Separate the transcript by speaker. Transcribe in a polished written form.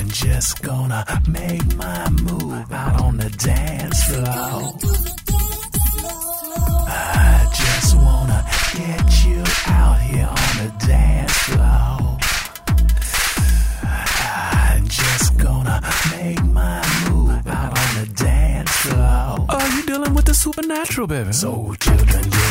Speaker 1: just gonna make my move out on the dance floor. I just wanna get you out here on the dance floor. I'm just gonna make my move out on the dance floor.
Speaker 2: Are you dealing with the supernatural, baby?
Speaker 1: So children,